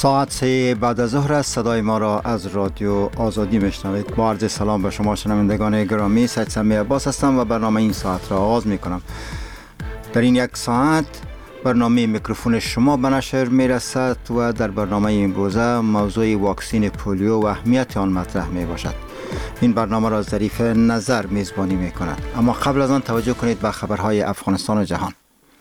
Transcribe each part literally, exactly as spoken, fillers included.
ساعت سه بعد از ظهر است. صدای ما را از رادیو آزادی میشنوید. با عرض سلام به شما شنوندگان گرامی، سید سمی عباس هستم و برنامه این ساعت را آغاز می کنم. در این یک ساعت برنامه میکروفون شما به نشر می رسد و در برنامه امروزه موضوع واکسین پولیو و اهمیت آن مطرح می باشد. این برنامه را ظریف نظر میزبانی می کند. اما قبل از آن توجه کنید به خبرهای افغانستان و جهان.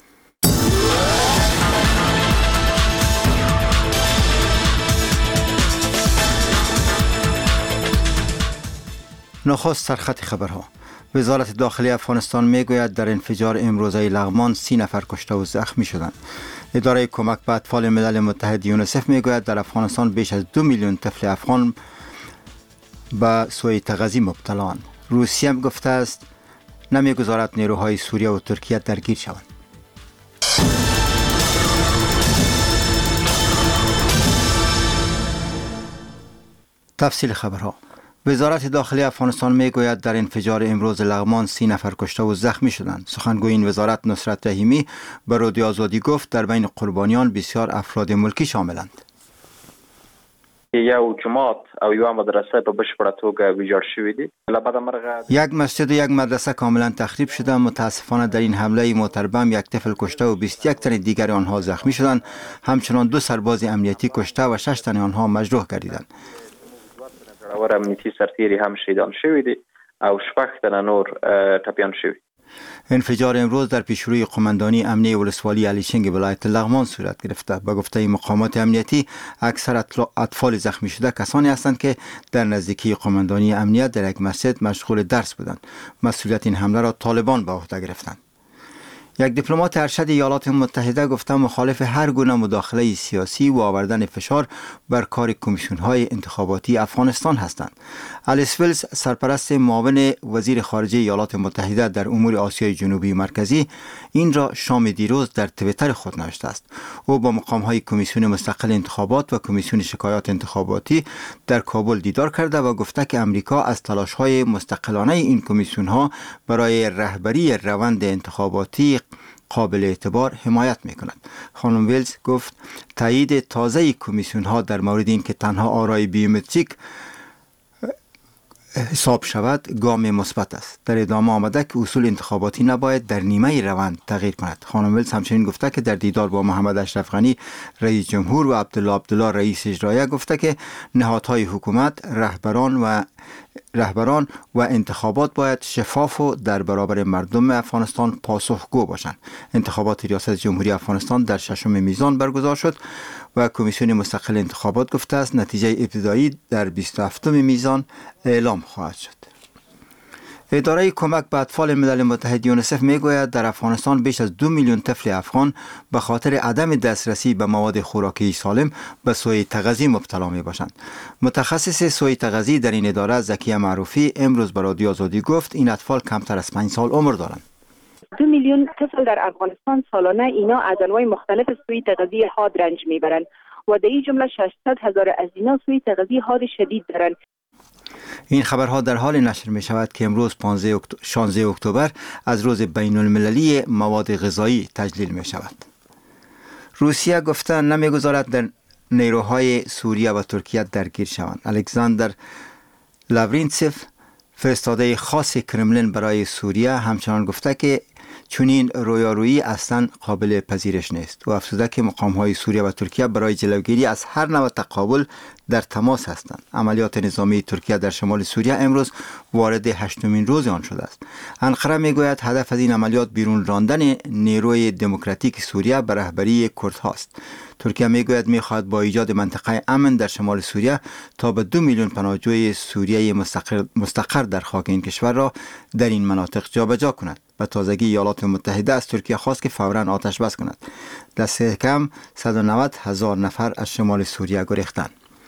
نخست سرخط خبرها. وزارت داخلی افغانستان میگوید در انفجار امروزه لغمان سی نفر کشته و زخمی شدند. اداره کمک به اطفال ملل متحد یونیسف میگوید در افغانستان بیش از دو میلیون طفل افغان به سوء تغذیه مبتلااند. روسیه هم گفته است نمیگذارد نیروهای سوریه و ترکیه درگیر شوند. تفصیل خبرها. وزارت داخلی افغانستان میگوید در انفجار امروز لغمان سی نفر کشته و زخمی شدند. سخنگوی این وزارت نصرت رحیمی به رادیو آزادی گفت در بین قربانیان بسیار افراد ملکی شاملند. یو جماعت او یو مدرسه په بشپړه توګه ویجاړ شوې دي. یک مسجد و یک مدرسه کاملا تخریب شده. متاسفانه در این حمله موتر بم یک طفل کشته و بیست و یک تن دیگر آنها زخمی شدند. همچنان دو سرباز امنیتی کشته و شش تن آنها مجروح گردیدند. اور امنیتی سرتیری هم شهیدان شوی دي او شپږ تنه نور ټپیان شوی. انفجار امروز در پیشروی قماندانی امنیه ولسوالی علیشنگ ولایت لغمان صورت گرفته. به گفته مقامات امنیتی اکثر اطفال زخمی شده کسانی هستند که در نزدیکی قماندانی امنیت در یک مسجد مشغول درس بودند. مسئولیت این حمله را طالبان به عهده گرفتند. یک دیپلمات ارشد ایالات متحده گفته مخالف هر گونه مداخله سیاسی و آوردن فشار بر کار کمیسیون‌های انتخاباتی افغانستان هستند. الیس ویلز سرپرست معاون وزیر خارجه ایالات متحده در امور آسیای جنوبی مرکزی این را شام دیروز در توییتر خود نوشته است. او با مقام‌های کمیسیون مستقل انتخابات و کمیسیون شکایات انتخاباتی در کابل دیدار کرده و گفته که امریکا از تلاش‌های مستقلانه این کمیسیون‌ها برای رهبری روند انتخاباتی قابل اعتبار حمایت می کند. خانم ویلز گفت تایید تازه کمیسیون ها در مورد این که تنها آرای بیومتریک حساب شود گام مثبت است. در ادامه آمده که اصول انتخاباتی نباید در نیمه روند تغییر کند. خانم ویلز همچنین گفته که در دیدار با محمد اشرف غنی رئیس جمهور و عبدالله عبدالله رئیس اجرایی گفته که نهادهای حکومت رهبران و رهبران و انتخابات باید شفاف و در برابر مردم افغانستان پاسخگو باشند. انتخابات ریاست جمهوری افغانستان در ششم میزان برگزار شد و کمیسیون مستقل انتخابات گفته است نتیجه ابتدایی در بیست و هفتم میزان اعلام خواهد شد. اداره کمک به اطفال ملل متحد یونیسف میگوید در افغانستان بیش از دو میلیون طفل افغان به خاطر عدم دسترسی به مواد خوراکی سالم به سوء تغذیه مبتلا می باشند. متخصص سوء تغذیه در این اداره زکیه معروفی امروز به رادیو آزادی گفت این اطفال کمتر از پنج سال عمر دارند. دو میلیون طفل در افغانستان سالانه اینا از انواع مختلف سوء تغذیه حاد رنج میبرند و در این جمله ششصد هزار از اینا سوء تغذیه حاد شدید دارند. این خبرها در حال نشر می شود که امروز شانزده اکتبر از روز بین المللی مواد غذایی تجلیل می شود. روسیه گفته نمیگذارد در نیروهای سوریه و ترکیه درگیر شوند. الکساندر لاورینتسف فرستاده خاص کرملین برای سوریه همچنان گفته که چنین رویارویی اصلا قابل پذیرش نیست و افزوده که مقام‌های سوریه و ترکیه برای جلوگیری از هر نوع تقابل در تماس هستند. عملیات نظامی ترکیه در شمال سوریه امروز وارد هشتمین روز آن شده است. انقره میگوید هدف از این عملیات بیرون راندن نیروی دموکراتیک سوریه به رهبری کردها است. ترکیه میگوید میخواهد با ایجاد منطقه امن در شمال سوریه تا به دو میلیون پناهجوی سوریه مستقر, مستقر در خاک این کشور را در این مناطق جابجا کند. به تازگی ایالات متحده از ترکیه خواست که فوراً آتش بس کند. دست کم صد و نود هزار نفر از شمال سوریه گریختند.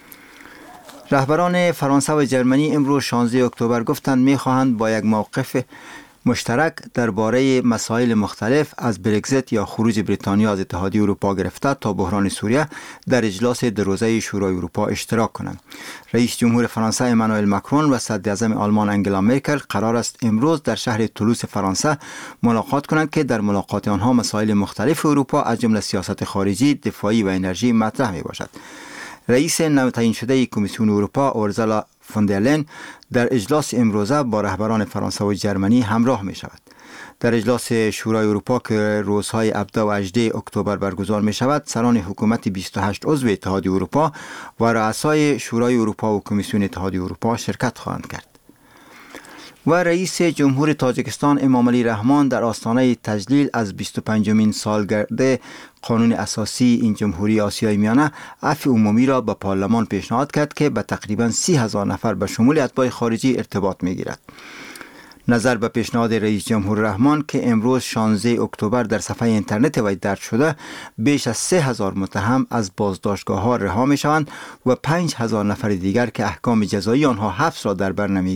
رهبران فرانسه و جرمنی امروز شانزده اکتبر گفتند میخواهند با یک موقف مشترک درباره مسائل مختلف از برگزیت یا خروج بریتانیا از اتحادیه اروپا گرفته تا بحران سوریه در اجلاس دو روزه شورای اروپا اشتراک کنند. رئیس جمهور فرانسه امانوئل ماکرون و صدر اعظم آلمان انگلا مرکل قرار است امروز در شهر تولوس فرانسه ملاقات کنند که در ملاقات آنها مسائل مختلف اروپا از جمله سیاست خارجی، دفاعی و انرژی مطرح می باشد. رئیس نوتعیین شده کمیسیون اروپا اورزالا فون در لین در اجلاس امروزه با رهبران فرانسه و جرمنی همراه می شود. در اجلاس شورای اروپا که روزهای هفده و هجده اکتبر برگزار می شود، سران حکومت بیست و هشت عضو اتحادیه اروپا و رؤسای شورای اروپا و کمیسیون اتحادیه اروپا شرکت خواهند کرد. و رئیس جمهور تاجیکستان امامعلی رحمان در آستانه تجلیل از بیست و پنجمین سالگرد قانون اساسی این جمهوری آسیای میانه عفو عمومی را به پارلمان پیشنهاد کرد که به تقریبا سی هزار نفر به شمول اتباع خارجی ارتباط میگیرد. نظر به پیشنهاد رئیس جمهور رحمان که امروز شانزده اکتبر در صفحه اینترنت وی درج شده، بیش از سه هزار متهم از بازداشتگاه ها رها می شوند و پنج هزار نفر دیگر که احکام جزایی آنها حبس را در بر نمی